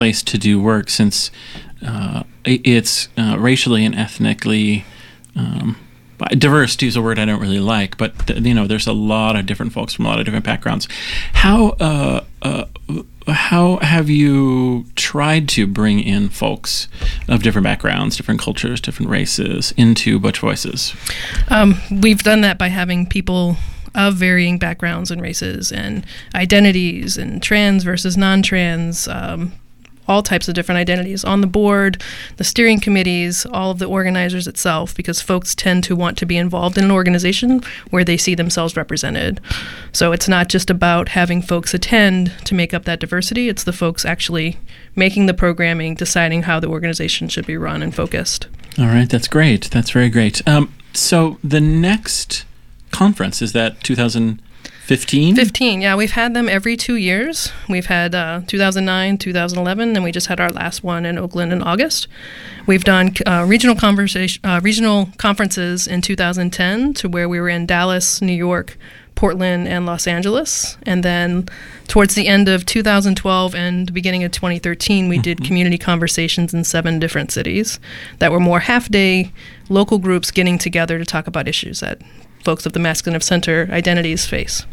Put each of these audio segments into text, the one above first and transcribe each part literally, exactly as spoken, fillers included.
place to do work since uh, it's uh, racially and ethnically um, diverse, to use a word I don't really like, but th- you know, there's a lot of different folks from a lot of different backgrounds. How uh, uh, how have you tried to bring in folks of different backgrounds, different cultures, different races into Butch Voices? Um, we've done that by having people of varying backgrounds and races and identities and trans versus non-trans, um, all types of different identities on the board, the steering committees, all of the organizers itself, because folks tend to want to be involved in an organization where they see themselves represented. So it's not just about having folks attend to make up that diversity, it's the folks actually making the programming, deciding how the organization should be run and focused. All right, that's great. That's very great. Um, so the next conference, is that two thousand fifteen? fifteen, yeah. We've had them every two years. We've had uh, two thousand nine, two thousand eleven, and we just had our last one in Oakland in August. We've done uh, regional conversation, uh, regional conferences in two thousand ten, to where we were in Dallas, New York, Portland, and Los Angeles. And then towards the end of two thousand twelve and the beginning of twenty thirteen, we mm-hmm. did community conversations in seven different cities that were more half-day local groups getting together to talk about issues that folks of the masculine of center identities face.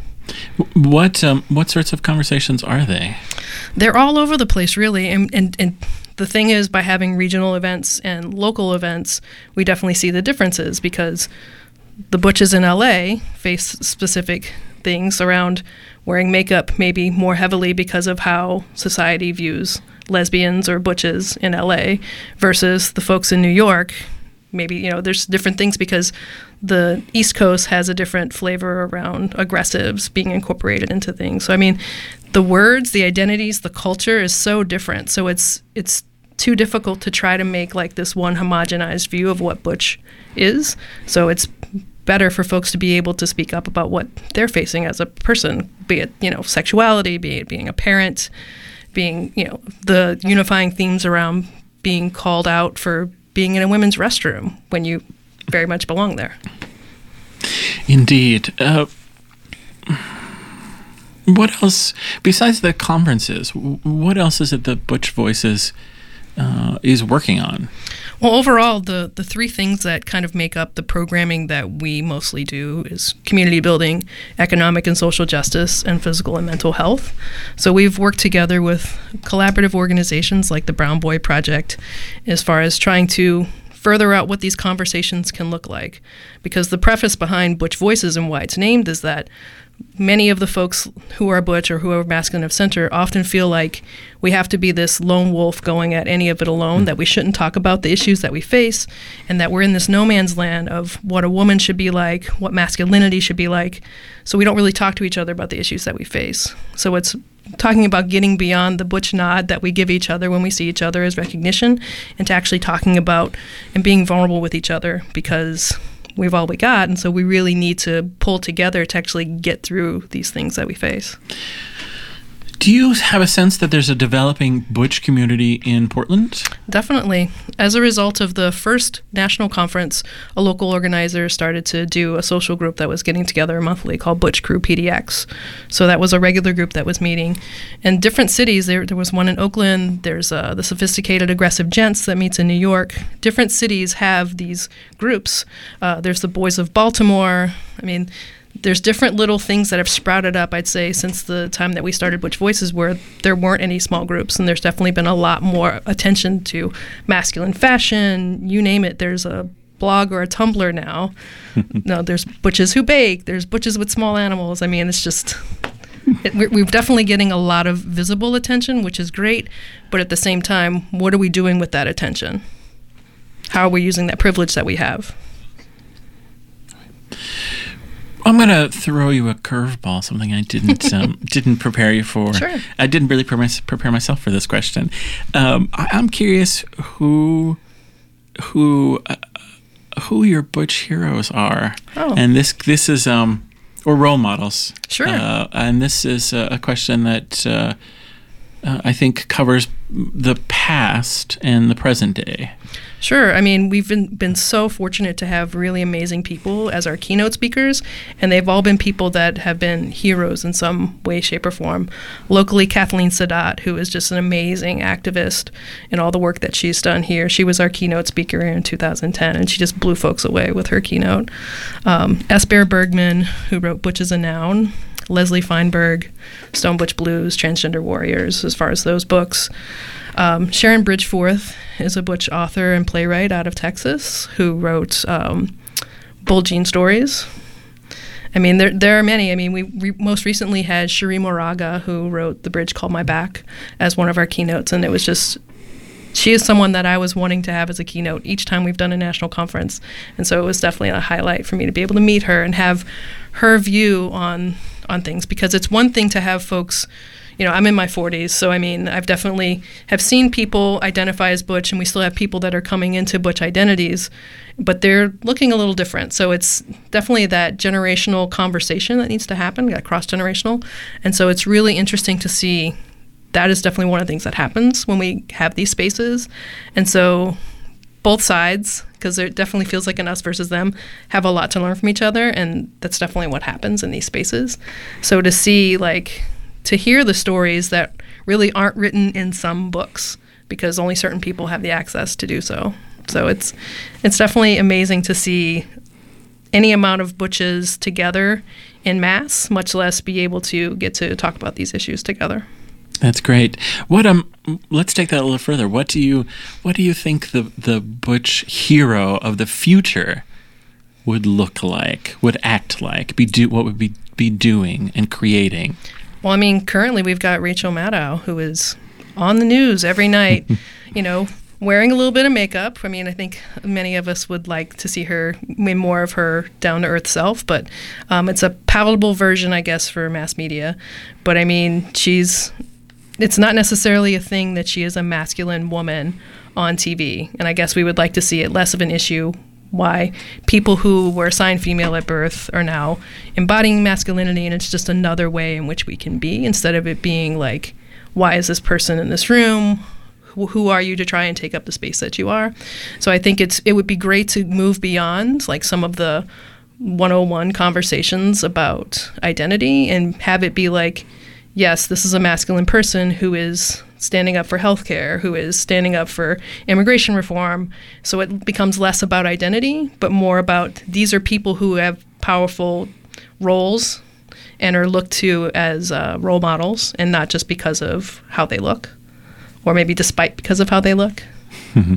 What um, what sorts of conversations are they? They're all over the place, really. And, and, and the thing is, by having regional events and local events, we definitely see the differences, because the butches in L A face specific things around wearing makeup maybe more heavily because of how society views lesbians or butches in L A, versus the folks in New York. Maybe, you know, there's different things because the East Coast has a different flavor around aggressives being incorporated into things. So, I mean, the words, the identities, the culture is so different. So it's it's too difficult to try to make like this one homogenized view of what butch is. So it's better for folks to be able to speak up about what they're facing as a person, be it, you know, sexuality, be it being a parent, being, you know, the unifying themes around being called out for being in a women's restroom when you very much belong there. Indeed. Uh, what else, besides the conferences, what else is it that Butch Voices uh, is working on? Well, overall, the, the three things that kind of make up the programming that we mostly do is community building, economic and social justice, and physical and mental health. So we've worked together with collaborative organizations like the Brown Boy Project as far as trying to further out what these conversations can look like. Because the preface behind Butch Voices and why it's named is that many of the folks who are butch or who are masculine of center often feel like we have to be this lone wolf going at any of it alone, mm. that we shouldn't talk about the issues that we face, and that we're in this no man's land of what a woman should be like, what masculinity should be like. So we don't really talk to each other about the issues that we face. So it's talking about getting beyond the butch nod that we give each other when we see each other as recognition, and to actually talking about and being vulnerable with each other, because we've all we got, and so we really need to pull together to actually get through these things that we face. Do you have a sense that there's a developing butch community in Portland? Definitely. As a result of the first national conference, a local organizer started to do a social group that was getting together monthly called Butch Crew P D X. So that was a regular group that was meeting. In different cities, there there was one in Oakland, there's uh, the Sophisticated Aggressive Gents that meets in New York. Different cities have these groups. Uh, there's the Boys of Baltimore. I mean, there's different little things that have sprouted up, I'd say, since the time that we started Butch Voices, where there weren't any small groups, and there's definitely been a lot more attention to masculine fashion, you name it. There's a blog or a Tumblr now. No, there's Butches Who Bake, there's Butches with Small Animals. I mean, it's just, it, we're, we're definitely getting a lot of visible attention, which is great, but at the same time, what are we doing with that attention? How are we using that privilege that we have? I'm going to throw you a curveball, something I didn't um, didn't prepare you for. Sure. I didn't really pre- prepare myself for this question. Um, I, I'm curious who who uh, who your butch heroes are. Oh. And this this is um or role models. Sure. Uh, and this is a, a question that uh, uh, I think, covers the past and the present day. Sure. I mean, we've been, been so fortunate to have really amazing people as our keynote speakers, and they've all been people that have been heroes in some way, shape, or form. Locally, Kathleen Sadat, who is just an amazing activist in all the work that she's done here. She was our keynote speaker in two thousand ten, and she just blew folks away with her keynote. Um, S. Bear Bergman, who wrote Butch is a Noun. Leslie Feinberg, Stone Butch Blues, Transgender Warriors, as far as those books. Um, Sharon Bridgeforth is a Butch author and playwright out of Texas who wrote um, Bull Jean Stories. I mean, there there are many. I mean, we re- most recently had Cherie Moraga, who wrote The Bridge Called My Back, as one of our keynotes, and it was just, she is someone that I was wanting to have as a keynote each time we've done a national conference, and so it was definitely a highlight for me to be able to meet her and have her view on on things, because it's one thing to have folks, you know, I'm in my forties, so I mean, I've definitely have seen people identify as Butch, and we still have people that are coming into Butch identities, but they're looking a little different. So it's definitely that generational conversation that needs to happen, that cross-generational, and so it's really interesting to see. That is definitely one of the things that happens when we have these spaces, and so both sides, because it definitely feels like an us versus them, have a lot to learn from each other, and that's definitely what happens in these spaces. So to see, like, to hear the stories that really aren't written in some books, because only certain people have the access to do so. So it's it's definitely amazing to see any amount of Butches together in mass, much less be able to get to talk about these issues together. That's great. What um? Let's take that a little further. What do you What do you think the the Butch hero of the future would look like? Would act like? Be do what would be be doing and creating? Well, I mean, currently we've got Rachel Maddow, who is on the news every night. You know, wearing a little bit of makeup. I mean, I think many of us would like to see her in more of her down to earth self, but um, it's a palatable version, I guess, for mass media. But I mean, she's. It's not necessarily a thing that she is a masculine woman on T V. And I guess we would like to see it less of an issue why people who were assigned female at birth are now embodying masculinity, and it's just another way in which we can be, instead of it being like, why is this person in this room? Who, who are you to try and take up the space that you are? So I think it's it would be great to move beyond like some of the one oh one conversations about identity and have it be like, yes, this is a masculine person who is standing up for healthcare, who is standing up for immigration reform. So it becomes less about identity, but more about these are people who have powerful roles and are looked to as uh, role models, and not just because of how they look, or maybe despite because of how they look. Mm-hmm.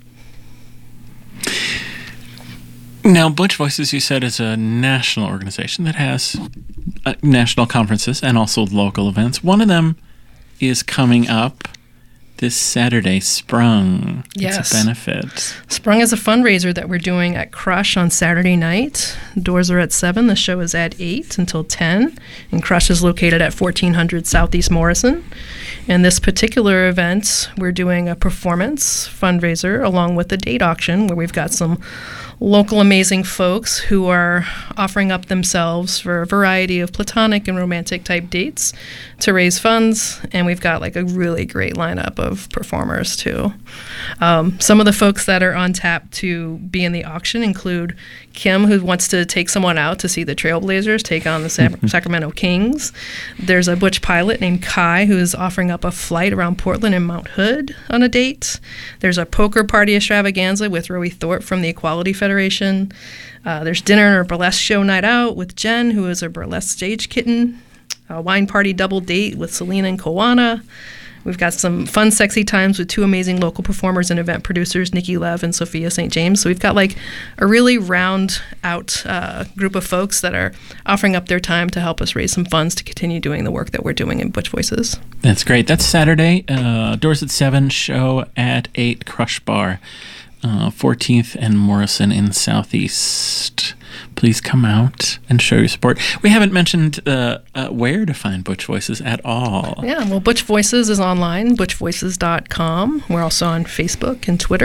Now, Butch Voices, you said, is a national organization that has uh, national conferences and also local events. One of them is coming up this Saturday, Sprung. Yes. It's a benefit. Sprung is a fundraiser that we're doing at Crush on Saturday night. Doors are at seven. The show is at eight until ten. And Crush is located at fourteen hundred Southeast Morrison. And this particular event, we're doing a performance fundraiser along with a date auction where we've got some local amazing folks who are offering up themselves for a variety of platonic and romantic type dates to raise funds, and we've got like a really great lineup of performers too. Um, some of the folks that are on tap to be in the auction include Kim, who wants to take someone out to see the Trailblazers take on the Sa- Sacramento Kings. There's a Butch pilot named Kai who is offering up a flight around Portland and Mount Hood on a date. There's a poker party extravaganza with Rowie Thorpe from the Equality Federation. Uh, there's dinner and a burlesque show night out with Jen, who is a burlesque stage kitten. A wine party double date with Selena and Koana. We've got some fun, sexy times with two amazing local performers and event producers, Nikki Lev and Sophia Saint James. So we've got like a really round out uh, group of folks that are offering up their time to help us raise some funds to continue doing the work that we're doing in Butch Voices. That's great. That's Saturday. Uh, doors at seven, show at eight, Crush Bar, uh, fourteenth and Morrison in Southeast. Please come out and show your support. We haven't mentioned uh, uh, where to find Butch Voices at all. Yeah, well, Butch Voices is online, butch voices dot com. We're also on Facebook and Twitter.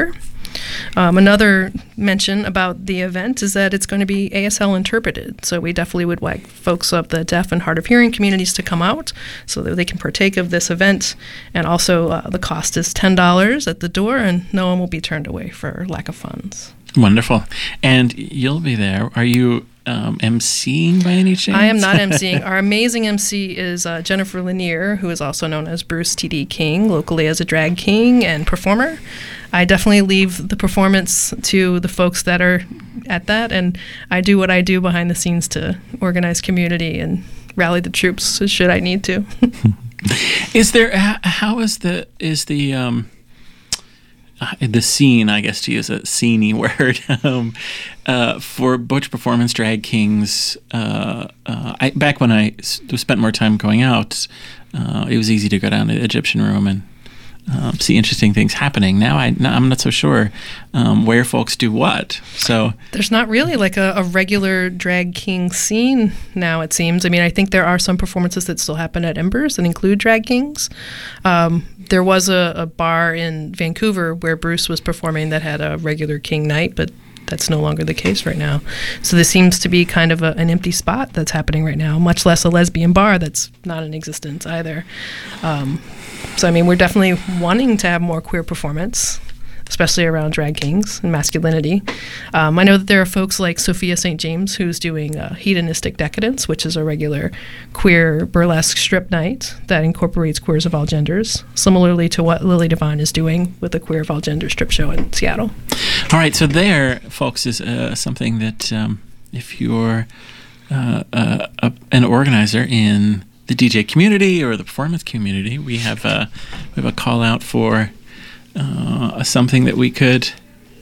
Um, another mention about the event is that it's going to be A S L interpreted. So we definitely would like folks of the deaf and hard of hearing communities to come out so that they can partake of this event. And also uh, the cost is ten dollars at the door, and no one will be turned away for lack of funds. Wonderful. And you'll be there. Are you um, emceeing by any chance? I am not emceeing. Our amazing M C is uh, Jennifer Lanier, who is also known as Bruce T D King, locally as a drag king and performer. I definitely leave the performance to the folks that are at that, and I do what I do behind the scenes to organize community and rally the troops should I need to. Is there, how is the, is the, um, Uh, the scene, I guess to use a sceney word, um, uh, for Butch Performance Drag Kings. Uh, uh, I, back when I s- spent more time going out, uh, it was easy to go down to the Egyptian Room and um, see interesting things happening. Now I, no, I'm not so sure um, where folks do what. So there's not really like a, a regular drag king scene now, it seems. I mean, I think there are some performances that still happen at Embers that include drag kings. Um, there was a, a bar in Vancouver where Bruce was performing that had a regular king night, but that's no longer the case right now. So this seems to be kind of a, an empty spot that's happening right now, much less a lesbian bar that's not in existence either. Um, so, I mean, we're definitely wanting to have more queer performance, especially around drag kings and masculinity. Um, I know that there are folks like Sophia Saint James who's doing uh, Hedonistic Decadence, which is a regular queer burlesque strip night that incorporates queers of all genders, similarly to what Lily Devine is doing with the Queer of All Gender strip show in Seattle. all right, so there, folks, is uh, something that um, if you're uh, uh, a, an organizer in the D J community or the performance community, we have a, we have a call out for uh, something that we could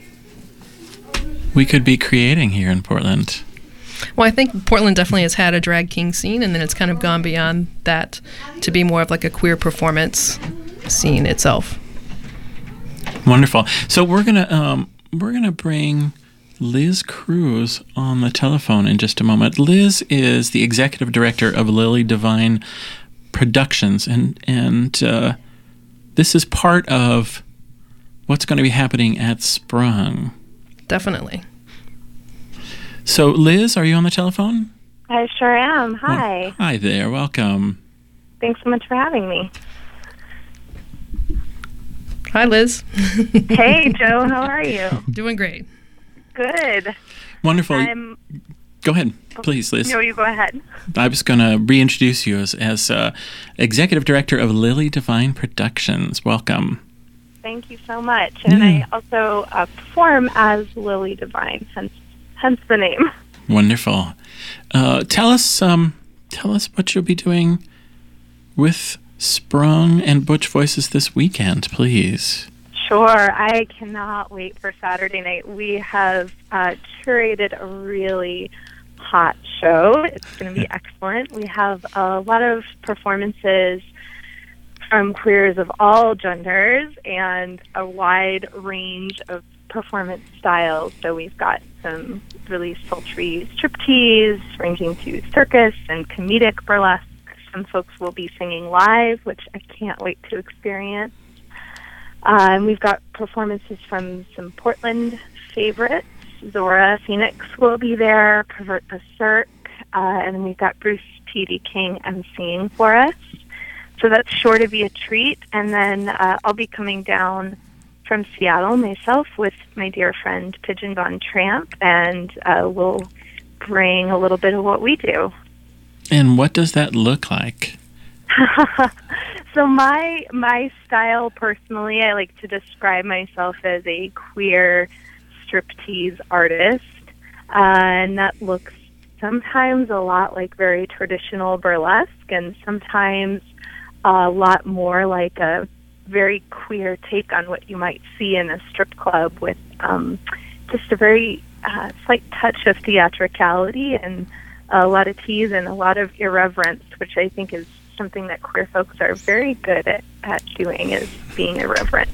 we could be creating here in Portland. Well, I think Portland definitely has had a drag king scene, and then it's kind of gone beyond that to be more of like a queer performance scene itself. Wonderful. So we're gonna um, we're gonna bring Liz Cruz on the telephone in just a moment. Liz is the executive director of Lily Devine Productions, and and uh, this is part of what's going to be happening at Sprung. Definitely. So, Liz, are you on the telephone? I sure am. Hi. Well, hi there. Welcome. Thanks so much for having me. Hi, Liz. Hey, Joe. How are you? Doing great. Good. Wonderful. I'm, go ahead, please, Liz. No, you go ahead. I was going to reintroduce you as, as uh, executive director of Lily Devine Productions. Welcome. Thank you so much. And Yeah. I also uh, perform as Lily Devine, hence, hence the name. Wonderful. Uh, tell us, um, tell us what you'll be doing with Sprung and Butch Voices this weekend, please. Sure. I cannot wait for Saturday night. We have uh, curated a really hot show. It's going to be excellent. We have a lot of performances from queers of all genders and a wide range of performance styles. So we've got some really sultry striptease, ranging to circus and comedic burlesque. Some folks will be singing live, which I can't wait to experience. Uh, and we've got performances from some Portland favorites. Zora Phoenix will be there, Pervert Berserk, uh, and then we've got Bruce T D King emceeing for us. So that's sure to be a treat. And then uh, I'll be coming down from Seattle myself with my dear friend Pigeon Von Tramp, and uh, we'll bring a little bit of what we do. And what does that look like? So my my style, personally, I like to describe myself as a queer striptease artist, uh, and that looks sometimes a lot like very traditional burlesque, and sometimes a lot more like a very queer take on what you might see in a strip club, with um, just a very uh, slight touch of theatricality and a lot of tease and a lot of irreverence, which I think is something that queer folks are very good at, at doing, is being irreverent.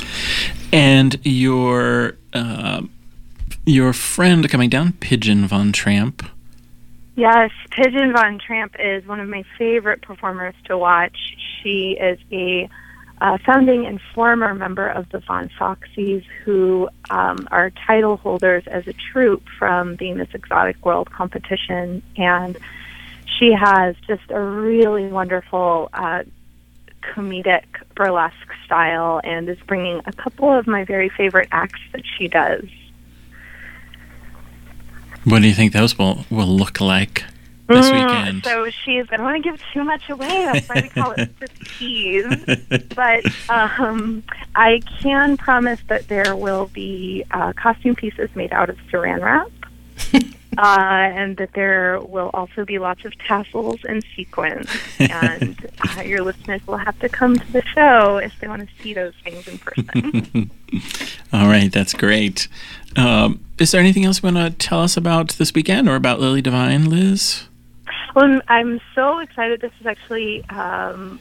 And your uh, your friend coming down, Pigeon Von Tramp. Yes, Pigeon Von Tramp is one of my favorite performers to watch. She is a a founding and former member of the Von Foxies, who um, are title holders as a troupe from the Miss Exotic World competition. And she has just a really wonderful uh, comedic burlesque style and is bringing a couple of my very favorite acts that she does. What do you think those will, will look like this mm, weekend? So she's, I don't want to give too much away, that's why we call it striptease. But um, I can promise that there will be uh, costume pieces made out of saran wrap. Uh, and that there will also be lots of tassels and sequins. And uh, your listeners will have to come to the show if they want to see those things in person. All right, that's great. Um, is there anything else you want to tell us about this weekend or about Lily Devine, Liz? Well, I'm so excited. This is actually um,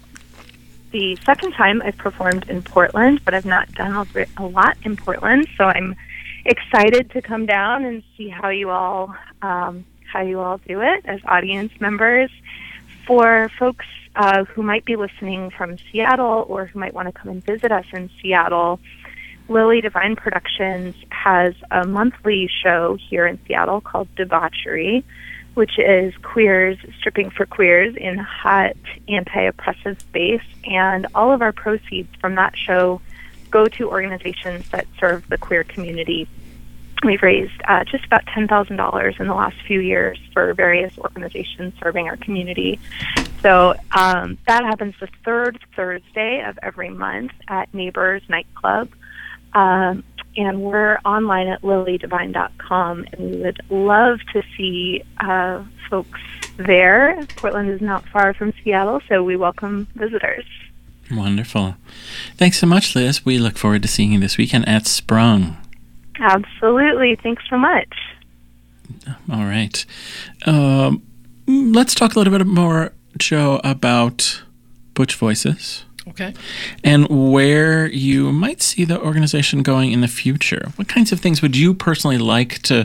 the second time I've performed in Portland, but I've not done a, a lot in Portland, so I'm excited to come down and see how you all um, how you all do it as audience members. For folks uh, who might be listening from Seattle or who might want to come and visit us in Seattle, Lily Devine Productions has a monthly show here in Seattle called Debauchery, which is queers stripping for queers in hot anti-oppressive space, and all of our proceeds from that show go to organizations that serve the queer community. We've raised uh, just about ten thousand dollars in the last few years for various organizations serving our community. So um, that happens the third Thursday of every month at Neighbors Nightclub. Um, and we're online at lily devine dot com, and we would love to see uh, folks there. Portland is not far from Seattle, so we welcome visitors. Wonderful. Thanks so much, Liz. We look forward to seeing you this weekend at Sprung. Absolutely. Thanks so much. All right. Um, let's talk a little bit more, Joe, about Butch Voices. Okay. And where you might see the organization going in the future. What kinds of things would you personally like to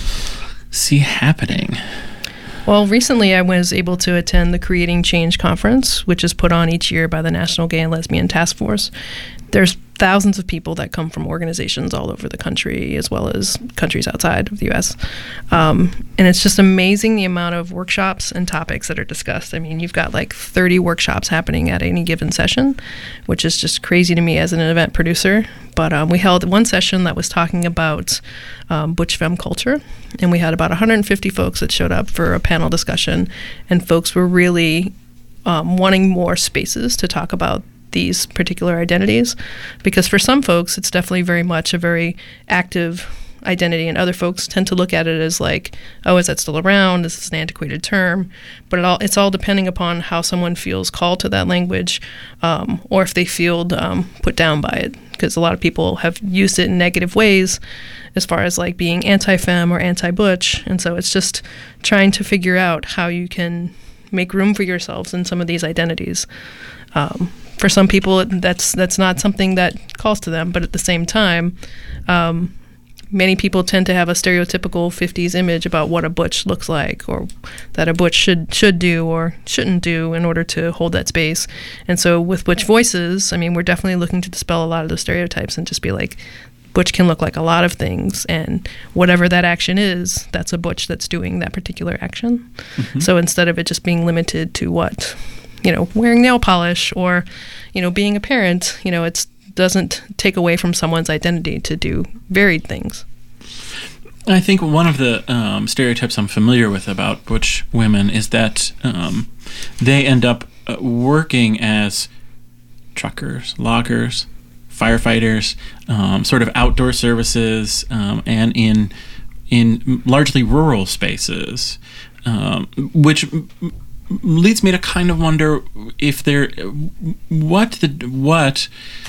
see happening? Well, recently I was able to attend the Creating Change Conference, which is put on each year by the National Gay and Lesbian Task Force. There's thousands of people that come from organizations all over the country, as well as countries outside of the U S Um, and it's just amazing the amount of workshops and topics that are discussed. I mean, you've got like thirty workshops happening at any given session, which is just crazy to me as an event producer. But um, we held one session that was talking about um, Butch Femme culture, and we had about one hundred fifty folks that showed up for a panel discussion, and folks were really um, wanting more spaces to talk about these particular identities, because for some folks it's definitely very much a very active identity, and other folks tend to look at it as like, oh, is that still around? This is an antiquated term. But it all it's all depending upon how someone feels called to that language, um, or if they feel um, put down by it, because a lot of people have used it in negative ways as far as like being anti-femme or anti-butch, and so it's just trying to figure out how you can make room for yourselves in some of these identities. Um, For some people, that's that's not something that calls to them, but at the same time, um, many people tend to have a stereotypical fifties image about what a butch looks like, or that a butch should should do or shouldn't do in order to hold that space. And so with Butch Voices, I mean, we're definitely looking to dispel a lot of those stereotypes and just be like, butch can look like a lot of things, and whatever that action is, that's a butch that's doing that particular action. Mm-hmm. So instead of it just being limited to what, you know, wearing nail polish or, you know, being a parent, you know, it doesn't take away from someone's identity to do varied things. I think one of the um, stereotypes I'm familiar with about butch women is that um, they end up uh, working as truckers, loggers, firefighters, um, sort of outdoor services, um, and in in largely rural spaces, um, which leads me to kind of wonder if there, what the what,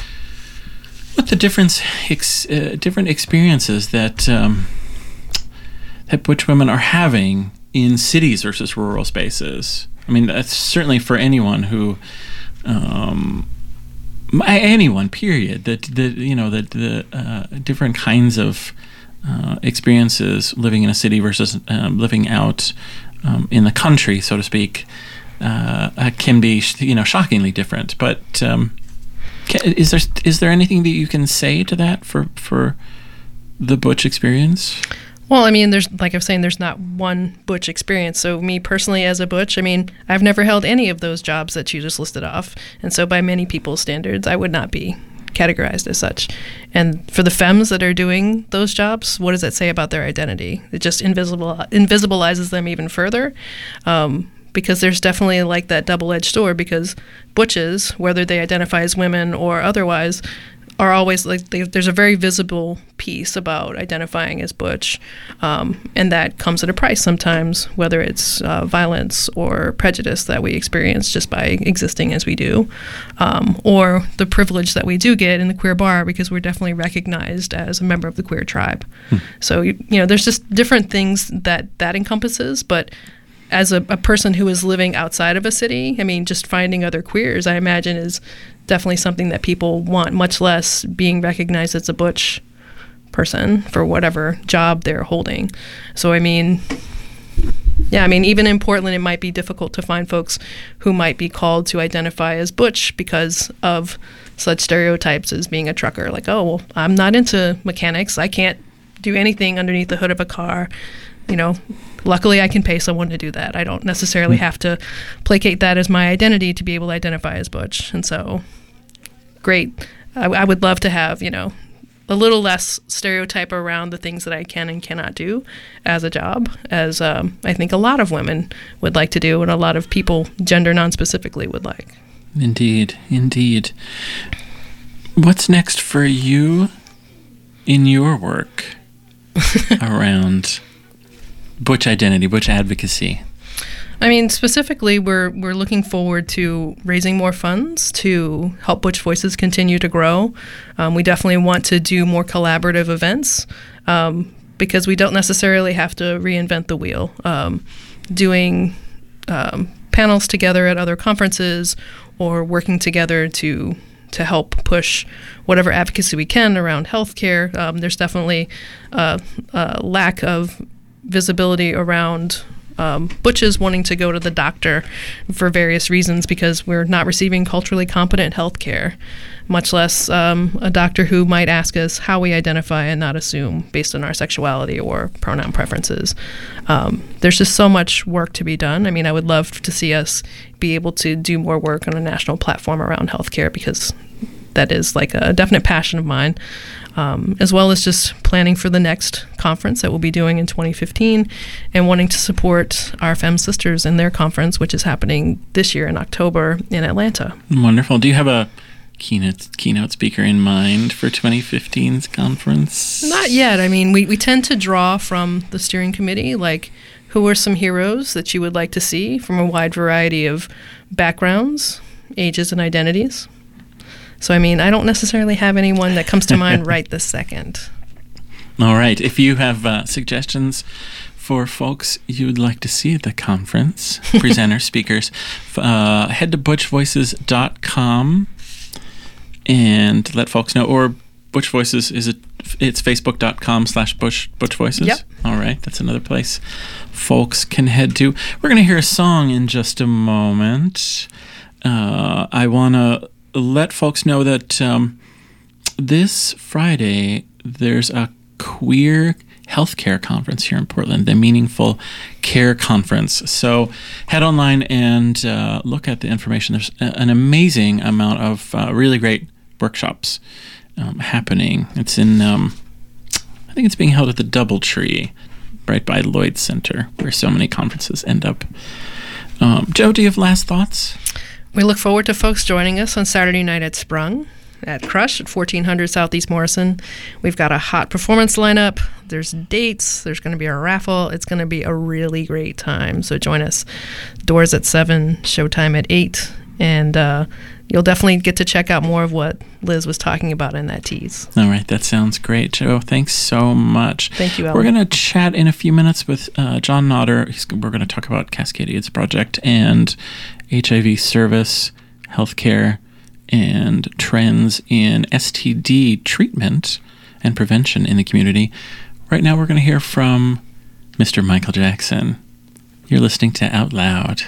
what the difference, ex, uh, different experiences that um, that butch women are having in cities versus rural spaces. I mean, that's certainly for anyone who, um, anyone, period. That the you know that the uh, different kinds of uh, experiences living in a city versus um, living out. Um, in the country, so to speak, uh, uh, can be, you know, shockingly different. But um, Is there is there anything that you can say to that for for the Butch experience? Well, I mean, there's like I was saying, there's not one Butch experience. So me personally as a Butch, I mean, I've never held any of those jobs that you just listed off. And so by many people's standards, I would not be categorized as such. And for the femmes that are doing those jobs, what does that say about their identity? It just invisible invisibilizes them even further. Um, because there's definitely like that double-edged sword, because butches, whether they identify as women or otherwise, are always like they, there's a very visible piece about identifying as butch, um, and that comes at a price sometimes, whether it's uh, violence or prejudice that we experience just by existing as we do, um, or the privilege that we do get in the queer bar because we're definitely recognized as a member of the queer tribe. Hmm. So you, you know, there's just different things that that encompasses, but as a, a person who is living outside of a city, I mean, just finding other queers, I imagine, is definitely something that people want, much less being recognized as a butch person for whatever job they're holding. So, I mean, yeah, I mean, even in Portland, it might be difficult to find folks who might be called to identify as butch because of such stereotypes as being a trucker. Like, oh, well, I'm not into mechanics. I can't do anything underneath the hood of a car. You know, luckily I can pay someone to do that. I don't necessarily have to placate that as my identity to be able to identify as butch. And so, great. I, I would love to have, you know, a little less stereotype around the things that I can and cannot do as a job, as um, I think a lot of women would like to do and a lot of people, gender non-specifically, would like. Indeed, indeed. What's next for you in your work around butch identity, butch advocacy? I mean, specifically, we're we're looking forward to raising more funds to help Butch Voices continue to grow. Um, we definitely want to do more collaborative events um, because we don't necessarily have to reinvent the wheel. Um, doing um, panels together at other conferences or working together to to help push whatever advocacy we can around healthcare. Um, there's definitely a, a lack of visibility around um, butches wanting to go to the doctor for various reasons because we're not receiving culturally competent health care, much less um, a doctor who might ask us how we identify and not assume based on our sexuality or pronoun preferences. Um, there's just so much work to be done. I mean, I would love to see us be able to do more work on a national platform around healthcare because that is like a definite passion of mine, um, as well as just planning for the next conference that we'll be doing in twenty fifteen and wanting to support our Femme Sisters in their conference, which is happening this year in October in Atlanta. Wonderful. Do you have a keynote keynote speaker in mind for twenty fifteen's conference? Not yet. I mean, we, we tend to draw from the steering committee, like who are some heroes that you would like to see from a wide variety of backgrounds, ages, and identities. So, I mean, I don't necessarily have anyone that comes to mind right this second. All right. If you have uh, suggestions for folks you would like to see at the conference, presenters, speakers, uh, head to butch voices dot com and let folks know. Or Butch Voices, is it? It's facebook.com slash Butch Butch Voices. Yep. All right. That's another place folks can head to. We're going to hear a song in just a moment. Uh, I want to let folks know that um, this Friday there's a queer healthcare conference here in Portland, the Meaningful Care Conference. So head online and uh, look at the information. There's a, an amazing amount of uh, really great workshops um, happening. It's in, um, I think it's being held at the Doubletree, right by Lloyd Center, where so many conferences end up. Um, Joe, do you have last thoughts? We look forward to folks joining us on Saturday night at Sprung at Crush at fourteen hundred Southeast Morrison. We've got a hot performance lineup. There's dates. There's going to be a raffle. It's going to be a really great time. So join us. Doors at seven, showtime at eight. And uh, you'll definitely get to check out more of what Liz was talking about in that tease. All right. That sounds great, Joe. Thanks so much. Thank you, Ellen. We're going to chat in a few minutes with uh, John Nodder. He's, we're going to talk about Cascade AIDS Project and H I V service, healthcare, and trends in S T D treatment and prevention in the community. Right now, we're going to hear from Mister Michael Jackson. You're listening to Out Loud.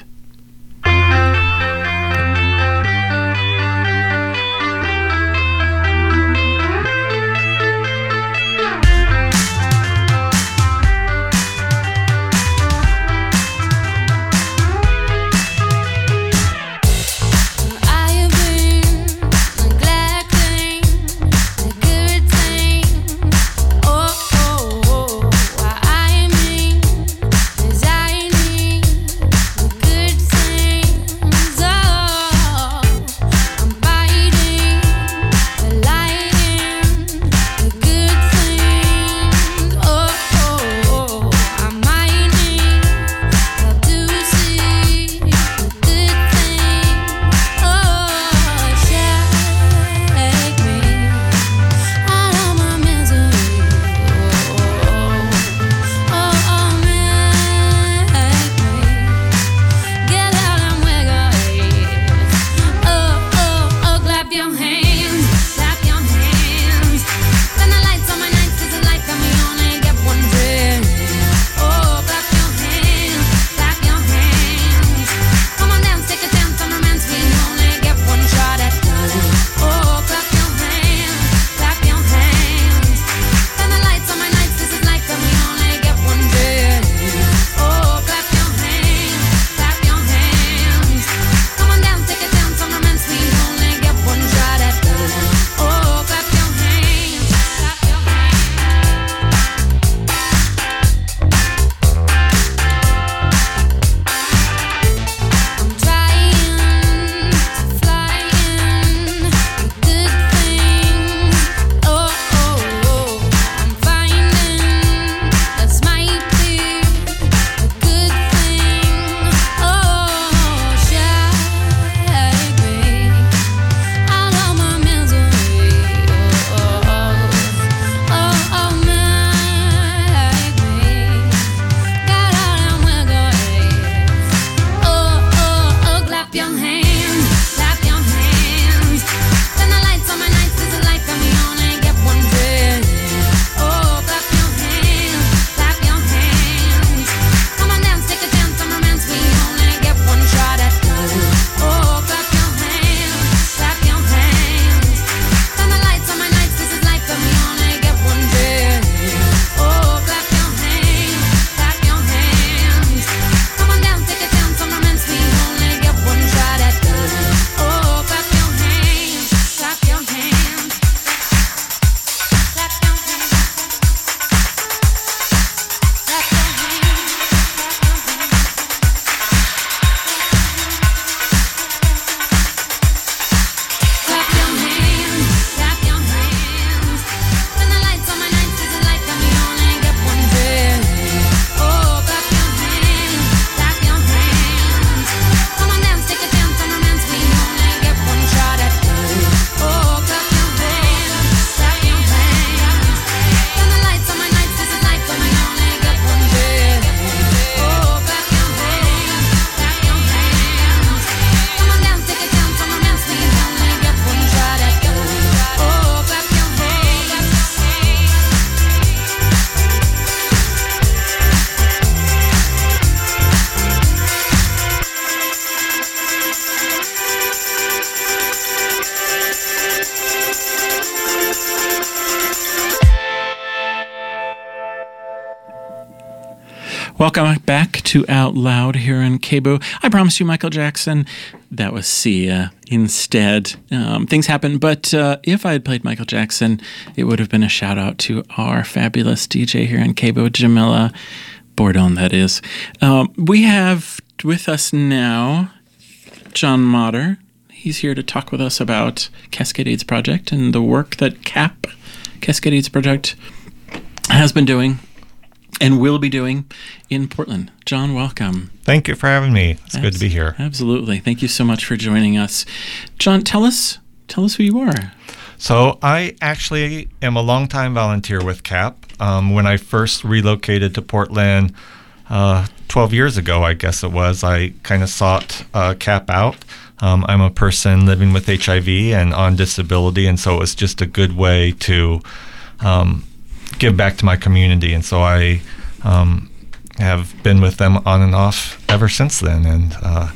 Welcome back to Out Loud here in K B O O. I promised you Michael Jackson. That was Sia instead. Um, things happen, but uh, if I had played Michael Jackson, it would have been a shout out to our fabulous D J here in K B O O, Jamila Bordone, that is. Um, we have with us now John Motter. He's here to talk with us about Cascade AIDS Project and the work that C A P, Cascade AIDS Project, has been doing and will be doing in Portland. John, welcome. Thank you for having me. It's Abs- good to be here. Absolutely. Thank you so much for joining us. John, tell us tell us who you are. So I actually am a longtime volunteer with C A P. Um, when I first relocated to Portland uh, twelve years ago, I guess it was, I kind of sought uh, C A P out. Um, I'm a person living with H I V and on disability, and so it was just a good way to um, give back to my community. And so I um, have been with them on and off ever since then, and uh,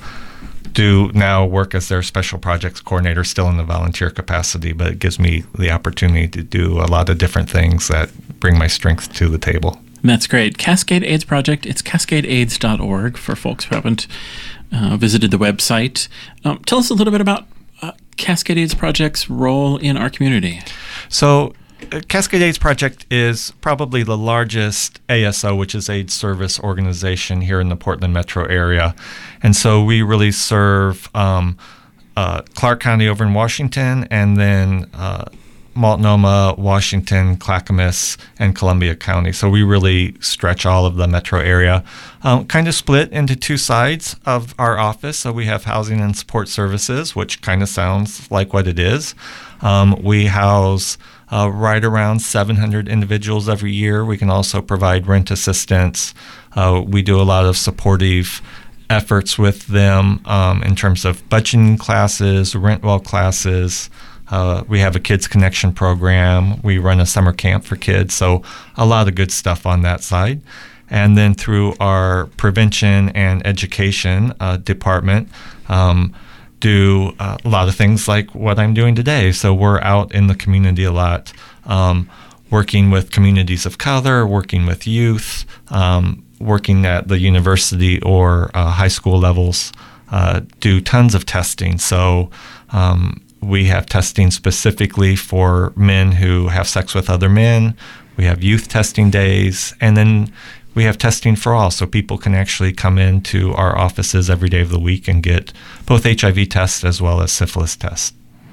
do now work as their special projects coordinator, still in the volunteer capacity, but it gives me the opportunity to do a lot of different things that bring my strength to the table. That's great. Cascade AIDS Project, it's cascade aids dot org for folks who haven't uh, visited the website. Um, tell us a little bit about uh, Cascade AIDS Project's role in our community. So uh, Cascade AIDS Project is probably the largest A S O, which is AIDS service organization here in the Portland metro area. And so we really serve um, uh, Clark County over in Washington, and then uh, Multnomah, Washington, Clackamas, and Columbia County. So we really stretch all of the metro area. Um, kind of split into two sides of our office. So we have housing and support services, which kind of sounds like what it is. Um, we house uh, right around seven hundred individuals every year. We can also provide rent assistance. Uh, we do a lot of supportive efforts with them um, in terms of budgeting classes, rent well classes. Uh, we have a Kids Connection program. We run a summer camp for kids. So a lot of good stuff on that side. And then through our prevention and education uh, department, um, do uh, a lot of things like what I'm doing today. So we're out in the community a lot, um, working with communities of color, working with youth, um, working at the university or uh, high school levels, uh, do tons of testing. So um, we have testing specifically for men who have sex with other men. We have youth testing days, and then we have testing for all, so people can actually come into our offices every day of the week and get both H I V tests as well as syphilis tests.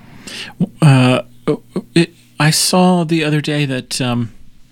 Uh, it, I saw the other day that um,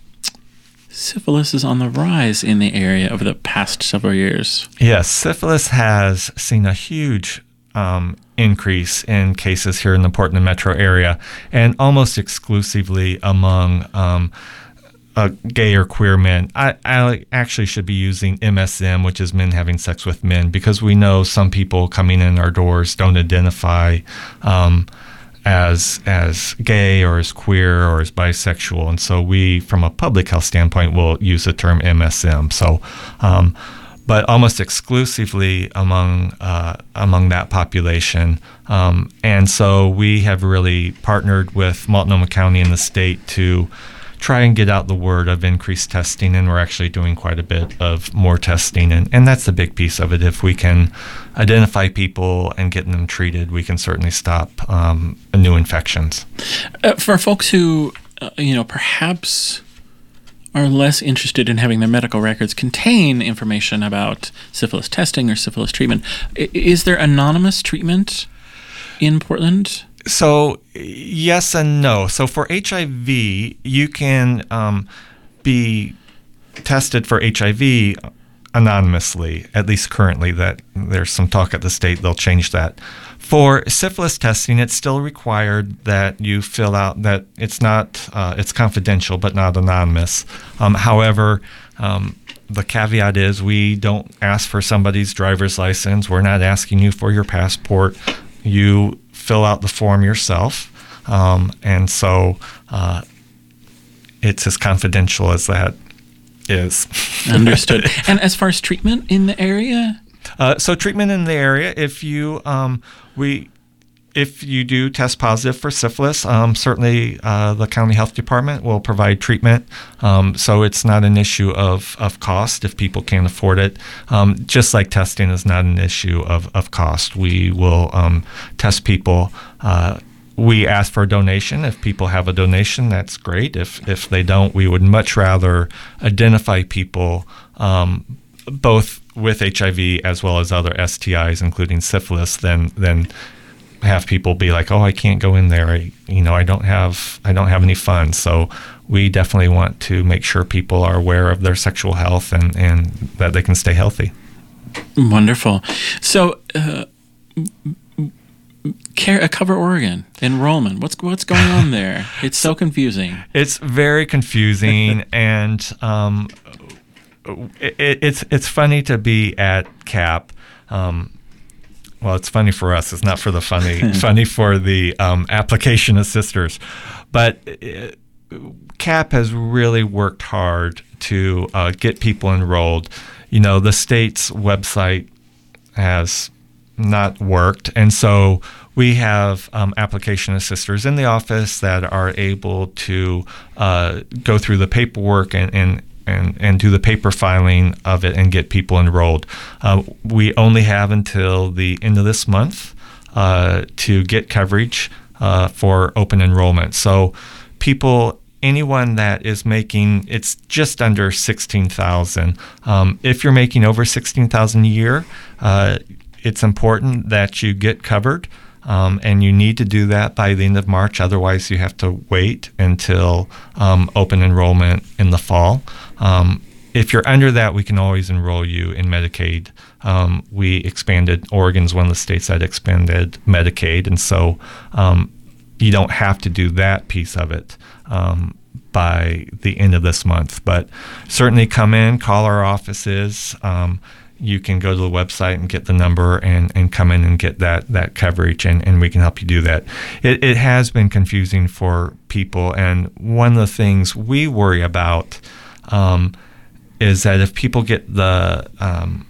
syphilis is on the rise in the area over the past several years. Yes, syphilis has seen a huge um, increase in cases here in the Portland metro area, and almost exclusively among um, uh, gay or queer men. I, I actually should be using M S M, which is men having sex with men, because we know some people coming in our doors don't identify um, as as gay or as queer or as bisexual, and so we, from a public health standpoint, will use the term M S M. So. Um, but almost exclusively among uh, among that population. Um, and so we have really partnered with Multnomah County and the state to try and get out the word of increased testing, and we're actually doing quite a bit of more testing, and, and that's a big piece of it. If we can identify people and get them treated, we can certainly stop um, new infections. Uh, for folks who, uh, you know, perhaps are less interested in having their medical records contain information about syphilis testing or syphilis treatment, is there anonymous treatment in Portland? So yes and no. So for H I V, you can um, be tested for H I V anonymously, at least currently. That there's some talk at the state they'll change that. For syphilis testing, it's still required that you fill out that it's not uh, it's confidential but not anonymous. Um, however, um, the caveat is we don't ask for somebody's driver's license. We're not asking you for your passport. You fill out the form yourself, um, and so uh, it's as confidential as that is. Understood. And as far as treatment in the area? Uh, so treatment in the area, if you, um, we if you do test positive for syphilis, um, certainly uh, the county health department will provide treatment. Um, so it's not an issue of, of cost if people can't afford it. Um, just like testing is not an issue of, of cost. We will um, test people. Uh, we ask for a donation. If people have a donation, that's great. If, if they don't, we would much rather identify people um, both with H I V as well as other S T Is, including syphilis, than than have people be like, oh, I can't go in there. I, you know, I don't have, I don't have any funds. So we definitely want to make sure people are aware of their sexual health and, and that they can stay healthy. Wonderful. So, uh, care, uh, Cover Oregon enrollment. What's what's going on there? It's so confusing. It's very confusing, and um, it, it's it's funny to be at CAP. Um, Well, it's funny for us. It's not for the funny. It's funny for the um, application assisters. But uh, CAP has really worked hard to uh, get people enrolled. You know, the state's website has not worked. And so we have um, application assisters in the office that are able to uh, go through the paperwork and, and And, and do the paper filing of it and get people enrolled. Uh, we only have until the end of this month uh, to get coverage uh, for open enrollment. So people, anyone that is making, it's just under sixteen thousand dollars. Um, if you're making over sixteen thousand dollars a year, uh, it's important that you get covered. Um, and you need to do that by the end of March. Otherwise, you have to wait until um, open enrollment in the fall. Um, if you're under that, we can always enroll you in Medicaid. Um, we expanded, Oregon's one of the states that expanded Medicaid, and so um, you don't have to do that piece of it um, by the end of this month. But certainly come in, call our offices. Um, you can go to the website and get the number and, and come in and get that, that coverage, and, and we can help you do that. It, it has been confusing for people, and one of the things we worry about um, is that if people get the, um,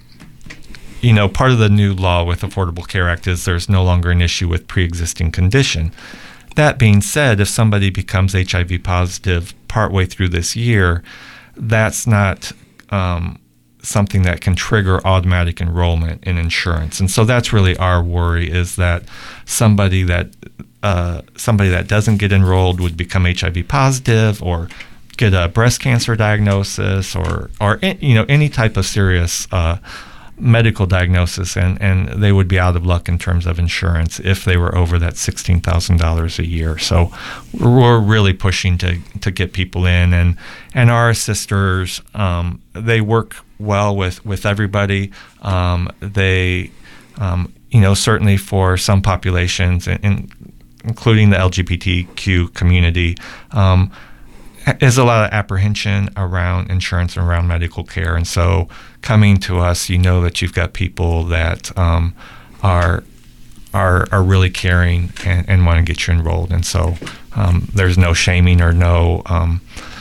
you know, part of the new law with Affordable Care Act is there's no longer an issue with pre-existing condition. That being said, if somebody becomes H I V positive partway through this year, that's not um, something that can trigger automatic enrollment in insurance. And so that's really our worry, is that somebody that uh, somebody that doesn't get enrolled would become H I V positive or get a breast cancer diagnosis or, or you know, any type of serious uh, medical diagnosis, and, and they would be out of luck in terms of insurance if they were over that sixteen thousand dollars a year. So we're really pushing to, to get people in, and, and our assisters, um, they work well with, with everybody. Um, they, um, you know, certainly for some populations, in, in, including the L G B T Q community, um, there's a lot of apprehension around insurance and around medical care. And so coming to us, you know that you've got people that um, are are are really caring and, and want to get you enrolled. And so um, there's no shaming or no, um,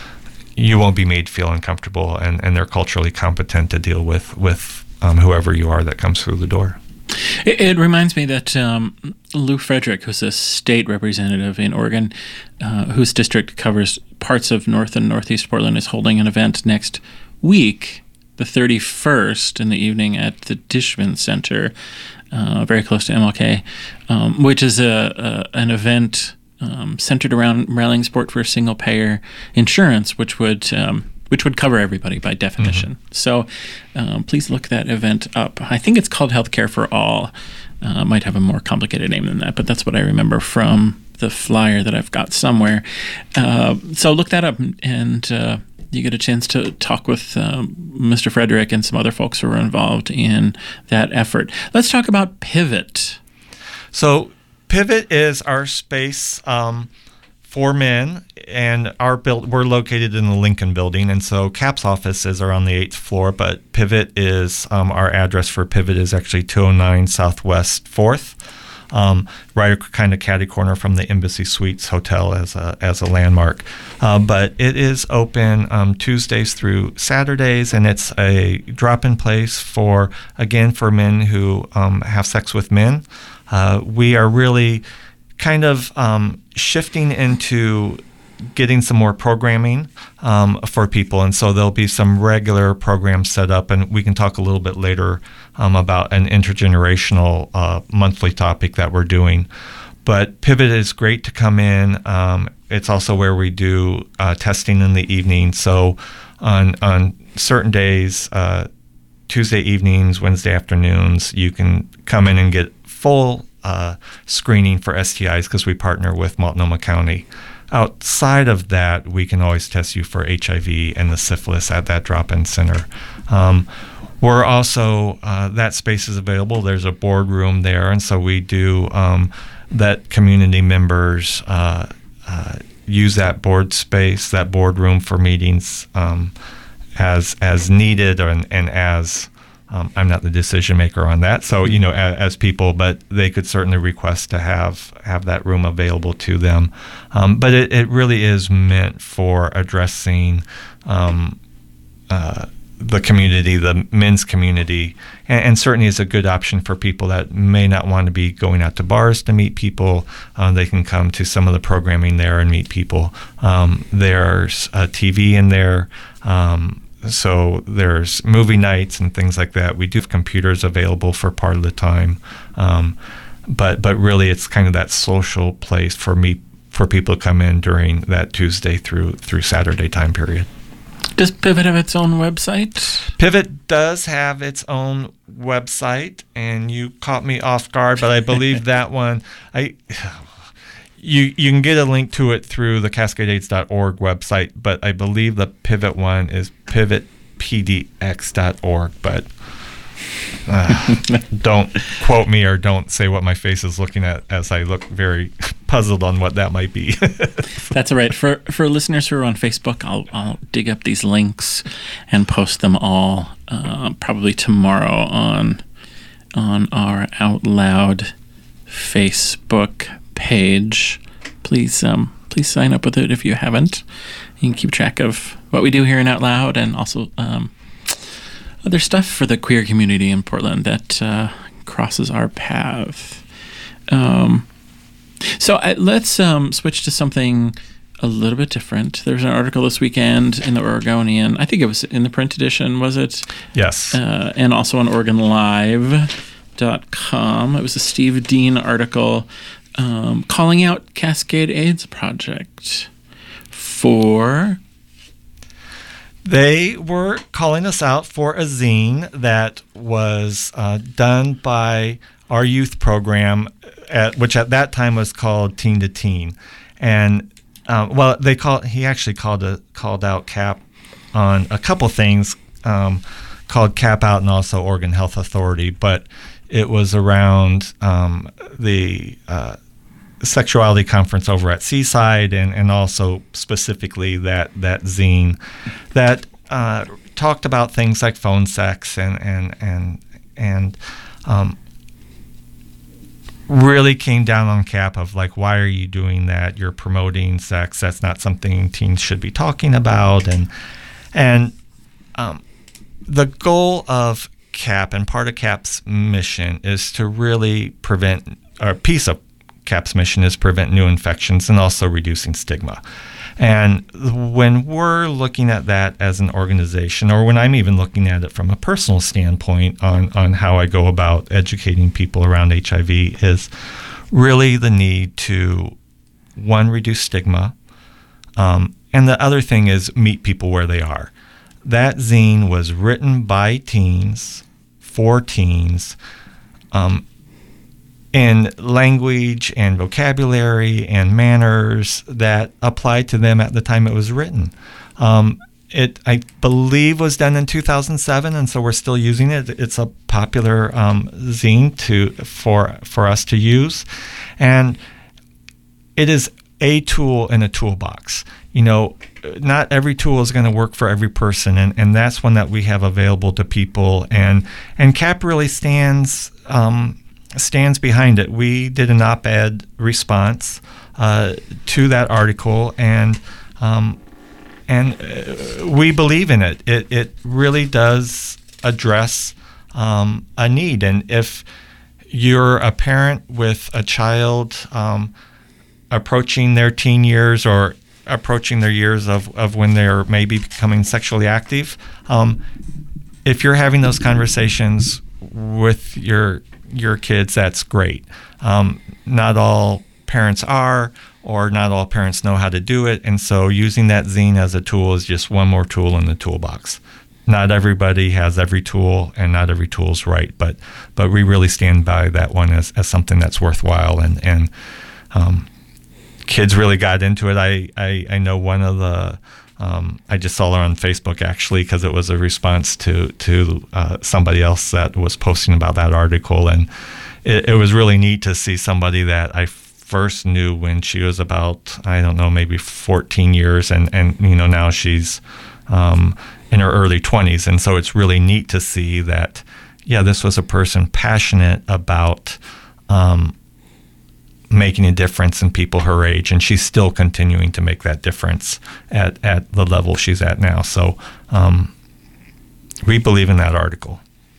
you won't be made feel uncomfortable, and, and they're culturally competent to deal with, with um, whoever you are that comes through the door. It, it reminds me that um, Lou Frederick, who's a state representative in Oregon, uh, whose district covers parts of North and Northeast Portland, is holding an event next week, the thirty-first, in the evening at the Dishman Center, uh, very close to M L K, um, which is a, a an event um, centered around rallying support for single-payer insurance, which would um, which would cover everybody by definition. Mm-hmm. So um, please look that event up. I think it's called Healthcare for All. Uh, might have a more complicated name than that, but that's what I remember from the flyer that I've got somewhere. Uh, so look that up, and uh, you get a chance to talk with um, Mister Frederick and some other folks who are involved in that effort. Let's talk about Pivot. So Pivot is our space um, for men, and our build, we're located in the Lincoln building, and so CAP's offices are on the eighth floor, but Pivot is, um, our address for Pivot is actually two oh nine Southwest fourth. um, right kind of catty corner from the Embassy Suites Hotel as a as a landmark. Uh, but it is open um, Tuesdays through Saturdays, and it's a drop-in place for, again, for men who um, have sex with men. Uh, we are really kind of um, shifting into getting some more programming um, for people, and so there'll be some regular programs set up, and we can talk a little bit later um, about an intergenerational uh, monthly topic that we're doing. But Pivot is great to come in. Um, it's also where we do uh, testing in the evening. So on on certain days, uh, Tuesday evenings, Wednesday afternoons, you can come in and get full uh, screening for S T Is because we partner with Multnomah County. Outside of that, we can always test you for H I V and the syphilis at that drop-in center. Um, we're also, uh, that space is available. There's a boardroom there, and so we do um, let community members uh, uh, use that board space, that boardroom for meetings um, as as needed and, and as Um, I'm not the decision maker on that, so you know, as, as people, but they could certainly request to have have that room available to them. Um, but it, it really is meant for addressing um, uh, the community, the men's community, and, and certainly is a good option for people that may not want to be going out to bars to meet people. Uh, they can come to some of the programming there and meet people. Um, there's a T V in there. Um, So there's movie nights and things like that. We do have computers available for part of the time, um, but but really it's kind of that social place for me for people to come in during that Tuesday through through Saturday time period. Does Pivot have its own website? Pivot does have its own website, and you caught me off guard, but I believe that one I. You you can get a link to it through the cascade aids dot org website, but I believe the Pivot one is pivot p d x dot org. But uh, don't quote me or don't say what my face is looking at, as I look very puzzled on what that might be. That's all right. For for listeners who are on Facebook, I'll I'll dig up these links and post them all uh, probably tomorrow on on our Out Loud Facebook page. Please um please sign up with it if you haven't. You can keep track of what we do here in Out Loud, and also um other stuff for the queer community in Portland that uh, crosses our path. Um, so I, let's um, switch to something a little bit different. There was an article this weekend in the Oregonian. I think it was in the print edition, was it? Yes. Uh, and also on Oregon Live dot com. It was a Steve Dean article um, calling out Cascade AIDS Project for... They were calling us out for a zine that was uh, done by our youth program, at, which at that time was called Teen to Teen. And, um, well, they called, he actually called a, called out CAP on a couple things, um, called CAP Out and also Oregon Health Authority, but it was around um, the uh, sexuality conference over at Seaside, and, and also specifically that, that zine that uh, talked about things like phone sex and and and and um, really came down on CAP of like, why are you doing that? You're promoting sex. That's not something teens should be talking about. And and um, the goal of CAP and part of CAP's mission is to really prevent, or a piece of CAP's mission is prevent new infections and also reducing stigma. And when we're looking at that as an organization, or when I'm even looking at it from a personal standpoint on, on how I go about educating people around H I V, is really the need to, one, reduce stigma, um, and the other thing is meet people where they are. That zine was written by teens, for teens, um, in language and vocabulary and manners that applied to them at the time it was written. Um, it, I believe, was done in two thousand seven, and so we're still using it. It's a popular um, zine to for for us to use, and it is a tool in a toolbox. You know, not every tool is going to work for every person, and, and that's one that we have available to people. And and CAP really stands um, stands behind it. We did an op-ed response uh, to that article, and um, and uh, we believe in it. It it really does address um, a need, and if you're a parent with a child um, approaching their teen years or approaching their years of, of when they're maybe becoming sexually active, um, if you're having those conversations with your your kids, that's great. Um, not all parents are, or not all parents know how to do it, and so using that zine as a tool is just one more tool in the toolbox. Not everybody has every tool, and not every tool is right, but but we really stand by that one as, as something that's worthwhile, and and um, kids really got into it. I, I, I know one of the Um, I just saw her on Facebook, actually, because it was a response to to uh, somebody else that was posting about that article, and it, it was really neat to see somebody that I first knew when she was about, I don't know, maybe fourteen years, and, and you know, now she's um, in her early twenties, and so it's really neat to see that, yeah, this was a person passionate about um, making a difference in people her age, and she's still continuing to make that difference at, at the level she's at now. So um, we believe in that article.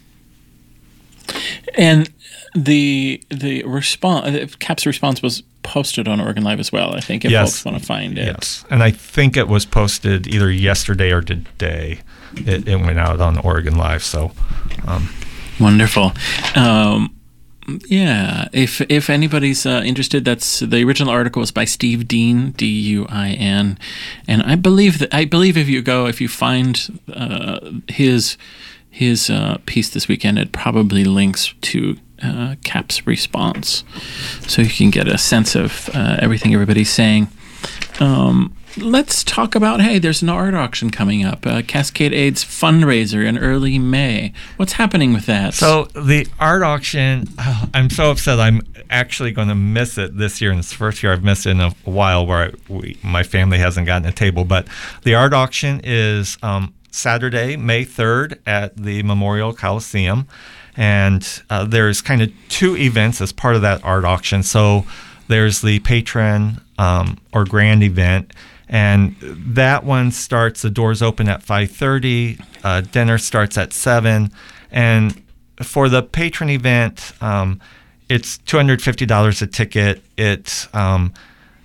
And the the response, CAP's response was posted on Oregon Live as well, I think, if yes. folks want to find it. Yes, and I think it was posted either yesterday or today. It, it went out on Oregon Live, so... Um, Wonderful. Um, Yeah, if if anybody's uh, interested, that's the original article was by Steve Dean, D U I N, and I believe that I believe if you go if you find uh, his his uh, piece this weekend, it probably links to uh, CAP's response, so you can get a sense of uh, everything everybody's saying. Um, Let's talk about, hey, there's an art auction coming up, uh, Cascade Aid's fundraiser in early May. What's happening with that? So the art auction, oh, I'm so upset I'm actually going to miss it this year, and it's the first year I've missed it in a while where I, we, my family hasn't gotten a table. But the art auction is um, Saturday, May third at the Memorial Coliseum, and uh, there's kind of two events as part of that art auction. So there's the patron um, or grand event, and that one starts, the doors open at five thirty, uh, dinner starts at seven, and for the patron event, um, it's two hundred fifty dollars a ticket. It um,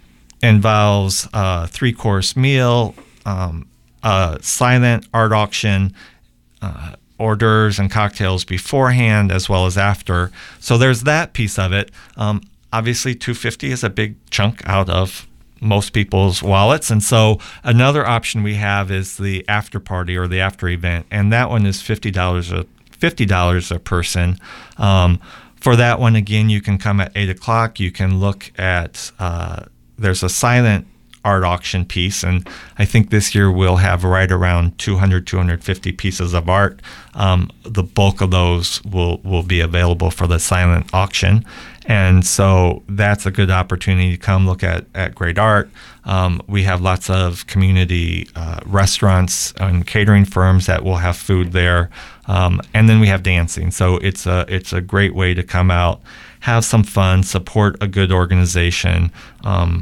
involves a three-course meal, um, a silent art auction, uh, hors d'oeuvres and cocktails beforehand as well as after. So there's that piece of it. Um, obviously, two hundred fifty dollars is a big chunk out of most people's wallets, and so another option we have is the after party or the after event, and that one is fifty dollars a fifty dollars a person. Um, for that one, again, you can come at eight o'clock. You can look at uh, there's a silent art auction piece, and I think this year we'll have right around two hundred, two hundred fifty pieces of art. Um, the bulk of those will will be available for the silent auction. And so that's a good opportunity to come look at, at great art. Um, we have lots of community uh, restaurants and catering firms that will have food there. Um, and then we have dancing. So it's a, it's a great way to come out, have some fun, support a good organization, um,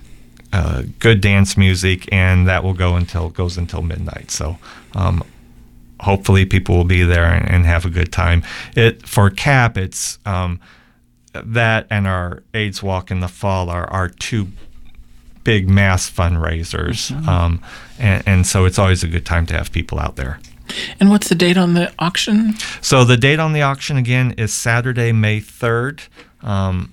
uh, good dance music, and that will go until goes until midnight. So um, hopefully people will be there and, and have a good time. It for CAP, it's... Um, that and our AIDS Walk in the fall are our two big mass fundraisers. Mm-hmm. Um, and, and so it's always a good time to have people out there. And what's the date on the auction? So the date on the auction, again, is Saturday, May third. Um,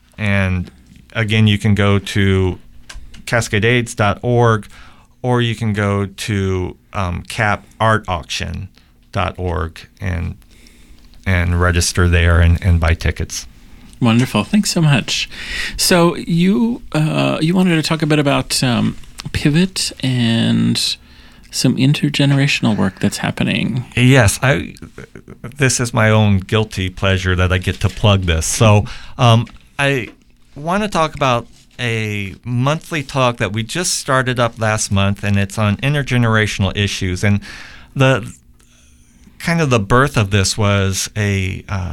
and again, you can go to cascade aids dot org, or you can go to um, cap art auction dot org and, and register there and, and buy tickets. Wonderful. Thanks so much. So you uh, you wanted to talk a bit about um, Pivot and some intergenerational work that's happening. Yes, I. This is my own guilty pleasure that I get to plug this. So um, I want to talk about a monthly talk that we just started up last month, and it's on intergenerational issues. And the kind of the birth of this was a uh,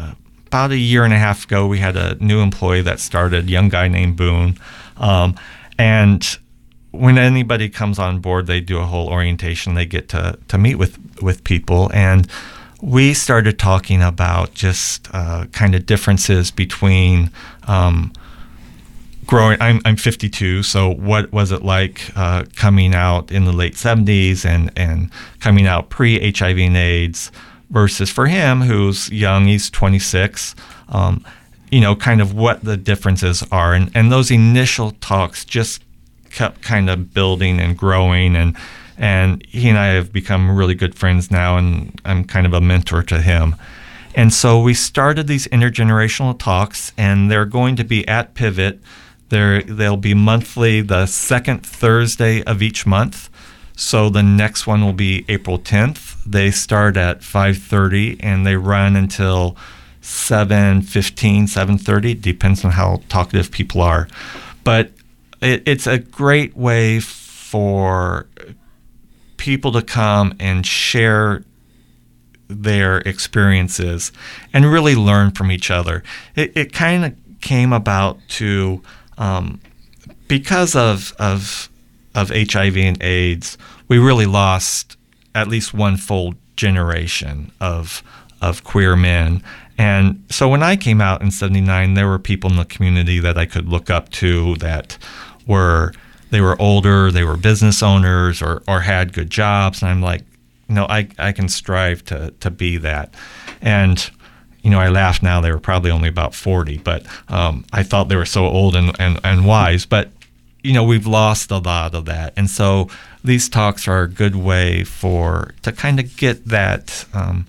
about a year and a half ago, we had a new employee that started, a young guy named Boone. Um, and when anybody comes on board, they do a whole orientation. They get to, to meet with, with people. And we started talking about just uh, kind of differences between um, growing. I'm, I'm fifty-two, so what was it like uh, coming out in the late seventies and, and coming out pre-H I V and AIDS versus for him, who's young, he's twenty-six, um, you know, kind of what the differences are. And, and those initial talks just kept kind of building and growing, and and he and I have become really good friends now, and I'm kind of a mentor to him. And so we started these intergenerational talks, and they're going to be at Pivot. They're, they'll be monthly, the second Thursday of each month. So the next one will be April tenth. They start at five thirty, and they run until seven fifteen, seven thirty, depends on how talkative people are. But it, it's a great way for people to come and share their experiences and really learn from each other. It, it kind of came about to um, because of of of H I V and AIDS, we really lost at least one full generation of of queer men. And so when I came out in seventy-nine, there were people in the community that I could look up to that were they were older, they were business owners or or had good jobs, and I'm like, you know, I, I can strive to, to be that. And, you know, I laugh now, they were probably only about forty, but um, I thought they were so old and, and, and wise. But, you know, we've lost a lot of that. And so these talks are a good way for, to kind of get that, um,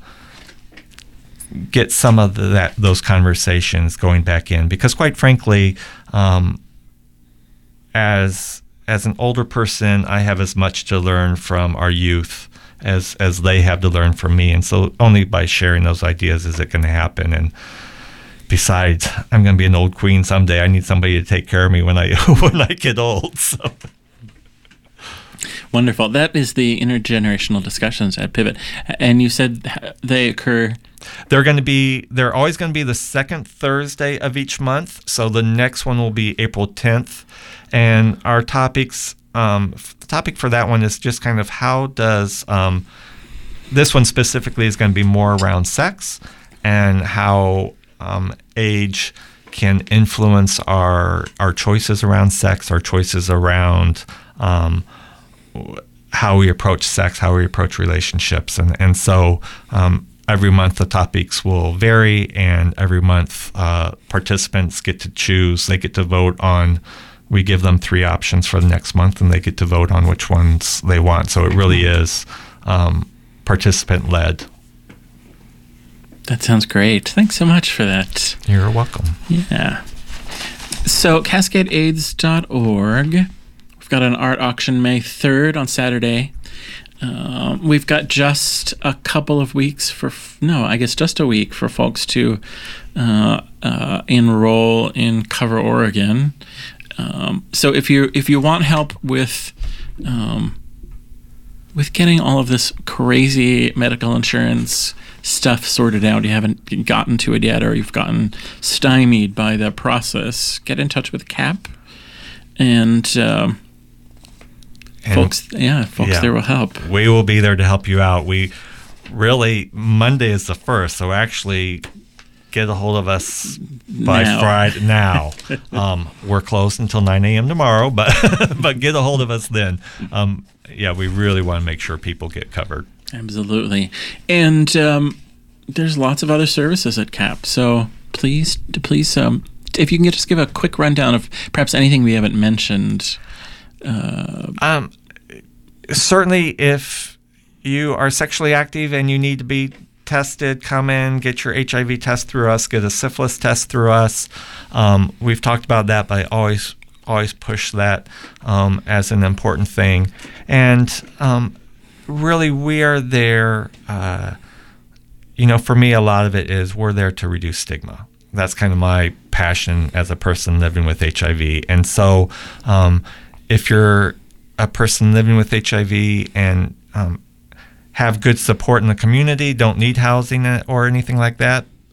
get some of the, that those conversations going back in. Because quite frankly, um, as as an older person, I have as much to learn from our youth as as they have to learn from me. And so only by sharing those ideas is it going to happen. And besides, I'm going to be an old queen someday. I need somebody to take care of me when I when I get old. So wonderful. That is the intergenerational discussions at Pivot. And you said they occur... They're going to be, they're always going to be the second Thursday of each month. So the next one will be April tenth. And our topics, um, the topic for that one is just kind of how does, um, this one specifically is going to be more around sex and how um, age can influence our our choices around sex, our choices around um, how we approach sex, how we approach relationships. And, and so um, every month the topics will vary, and every month uh, participants get to choose. They get to vote on, we give them three options for the next month, and they get to vote on which ones they want. So it really is um, participant-led. That sounds great. Thanks so much for that. You're welcome. Yeah. So cascade aids dot org. We've got an art auction May third on Saturday. Um, we've got just a couple of weeks for, f- no, I guess just a week for folks to uh, uh, enroll in Cover Oregon. Um, so if you if you want help with um, with getting all of this crazy medical insurance stuff sorted out, you haven't gotten to it yet, or you've gotten stymied by the process, get in touch with C A P, and, um, and folks, yeah, folks yeah, there will help. We will be there to help you out. We really, Monday is the first, so actually get a hold of us by now. Friday now. um, we're closed until nine a.m. tomorrow, but but get a hold of us then. Um, yeah, we really want to make sure people get covered. Absolutely. And um, there's lots of other services at C A P, so please, please, um, if you can just give a quick rundown of perhaps anything we haven't mentioned. Uh, um, certainly, if you are sexually active and you need to be tested, come in, get your H I V test through us, get a syphilis test through us. Um, we've talked about that, but I always always push that um, as an important thing. And um, really, we are there, uh, you know, for me, a lot of it is we're there to reduce stigma. That's kind of my passion as a person living with H I V. And so um, if you're a person living with H I V and um, have good support in the community, don't need housing or anything like that,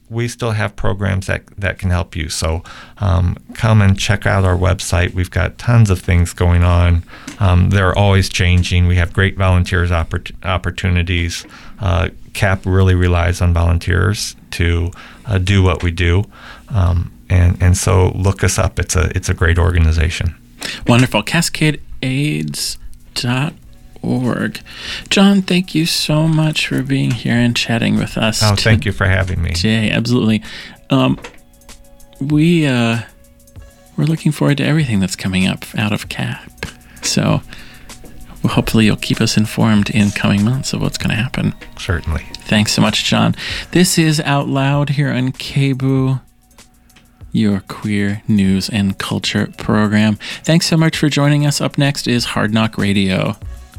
we still have programs that, that can help you. So um, come and check out our website. We've got tons of things going on. Um, they're always changing. We have great volunteers oppor- opportunities. Uh, C A P really relies on volunteers to uh, do what we do. Um, and, and so look us up. It's a it's a great organization. Wonderful. Cascade AIDS dot org. John, thank you so much for being here and chatting with us. Oh, thank you for having me. Jay, absolutely. Um, we, uh, we're looking forward to everything that's coming up out of C A P. So well, hopefully you'll keep us informed in coming months of what's going to happen. Certainly. Thanks so much, John. This is Out Loud here on K B O O, your queer news and culture program. Thanks so much for joining us. Up next is Hard Knock Radio.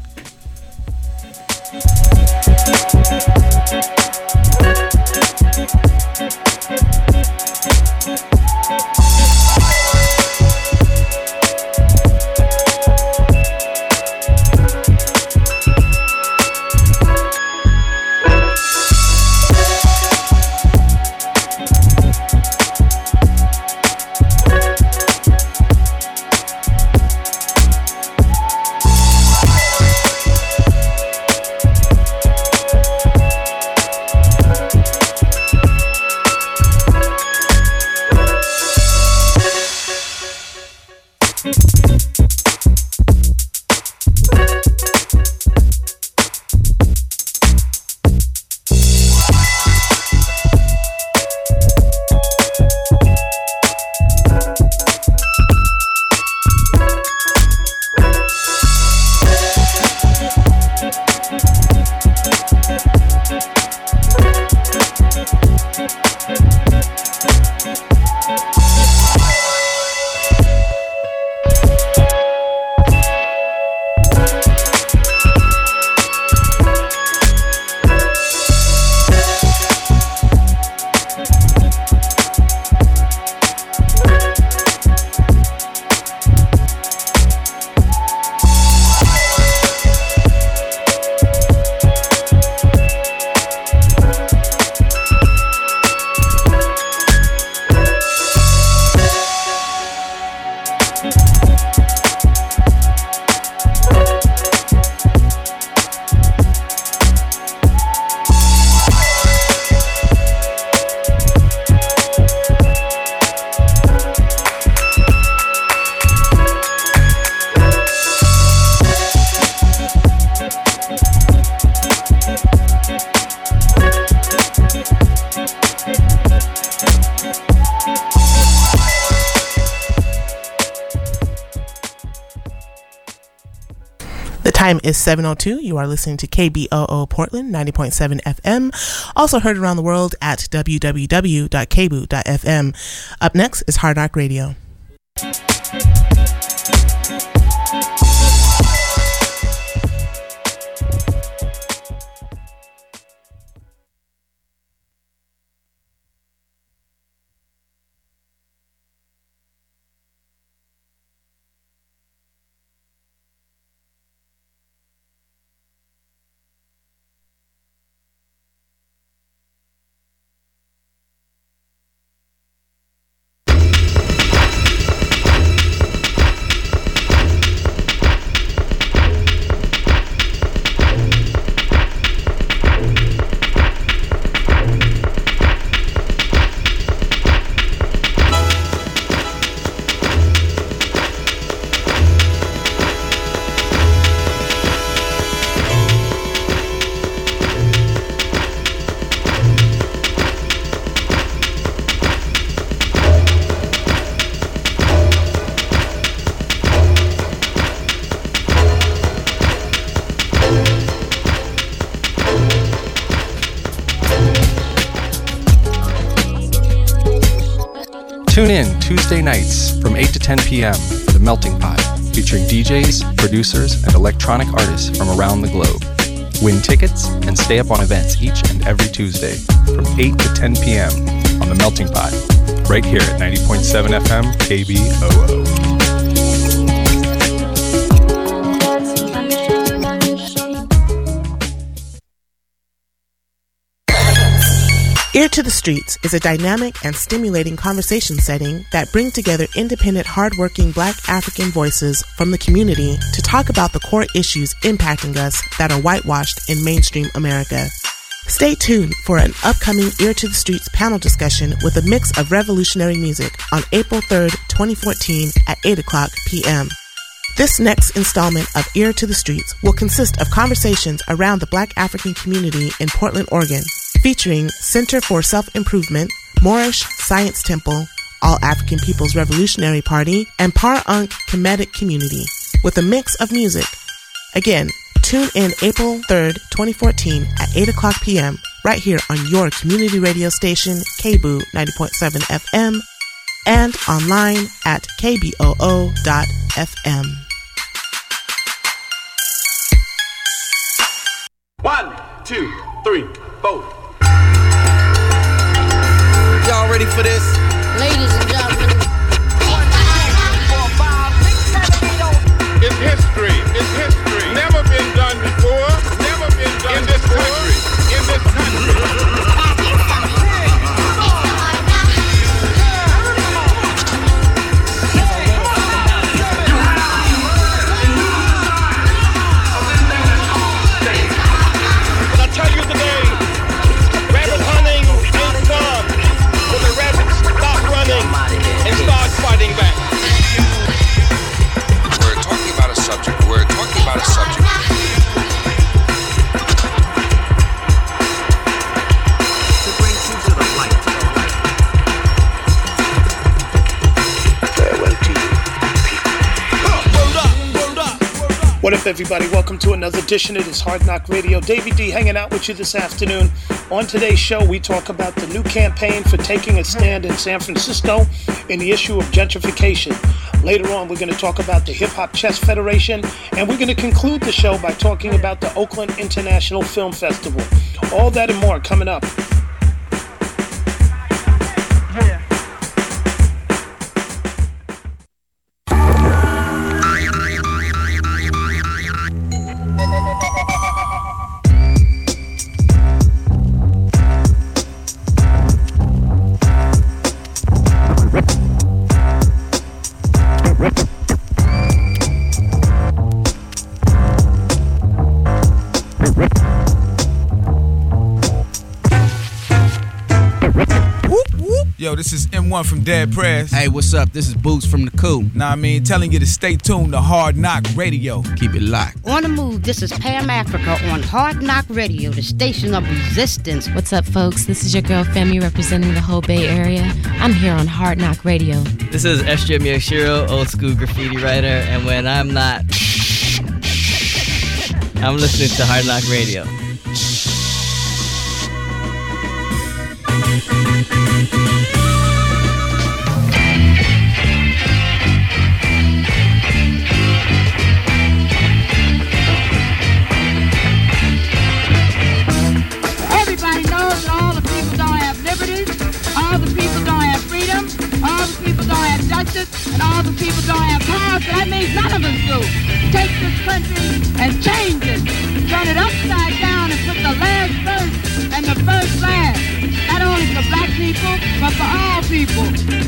Time is seven oh two. You are listening to K B O O Portland ninety point seven F M. Also heard around the world at w w w dot k b o o dot f m. Up next is Hard Knock Radio. Tune in Tuesday nights from eight to ten p.m. for The Melting Pot, featuring D Js, producers, and electronic artists from around the globe. Win tickets and stay up on events each and every Tuesday from eight to ten p.m. on The Melting Pot, right here at ninety point seven F M K B O O. Ear to the Streets is a dynamic and stimulating conversation setting that brings together independent, hardworking Black African voices from the community to talk about the core issues impacting us that are whitewashed in mainstream America. Stay tuned for an upcoming Ear to the Streets panel discussion with a mix of revolutionary music on April third, twenty fourteen at eight o'clock p.m. This next installment of Ear to the Streets will consist of conversations around the Black African community in Portland, Oregon, featuring Center for Self-Improvement, Moorish Science Temple, All African People's Revolutionary Party, and Par Unk Kemetic Community, with a mix of music. Again, tune in April third, twenty fourteen at eight o'clock p.m. right here on your community radio station, K B O O ninety point seven F M, and online at k b o o dot f m. One, two, three, four. Y'all ready for this? Ladies and gentlemen. It's history. It's history. Never been done before. Never been done in this country. In this country. But I tell you today, rabbit hunting ain't fun when the rabbits stop running and start fighting back. We're talking about a subject. We're talking about a subject. To bring you to the light. Farewell to you, people. Word up, word up. What up, everybody? Welcome to another edition of this Hard Knock Radio. Davey D hanging out with you this afternoon. On today's show, we talk about the new campaign for taking a stand in San Francisco in the issue of gentrification. Later on, we're going to talk about the Hip Hop Chess Federation, and we're going to conclude the show by talking about the Oakland International Film Festival. All that and more coming up. Yo, this is M one from Dead Press. Hey, what's up? This is Boots from the Cool. Nah, I mean, telling you to stay tuned to Hard Knock Radio. Keep it locked. On the move, this is Pam Africa on Hard Knock Radio, the station of resistance. What's up, folks? This is your girl Femi representing the whole Bay Area. I'm here on Hard Knock Radio. This is S J Miyashiro, old school graffiti writer, and when I'm not, I'm listening to Hard Knock Radio. Everybody knows that all the people don't have liberties, all the people don't have freedom, all the people don't have justice, and all the people don't have power, so that means none of us do. Take this country and change it. Turn it upside down and put the last first and the first last. Not only for black people, but for all people.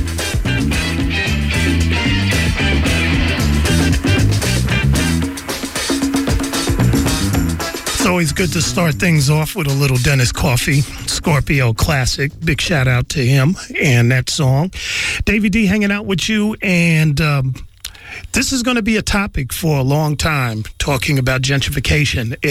It's always good to start things off with a little Dennis Coffey, Scorpio classic. Big shout out to him and that song. Davey D hanging out with you, and um, this is going to be a topic for a long time, talking about gentrification.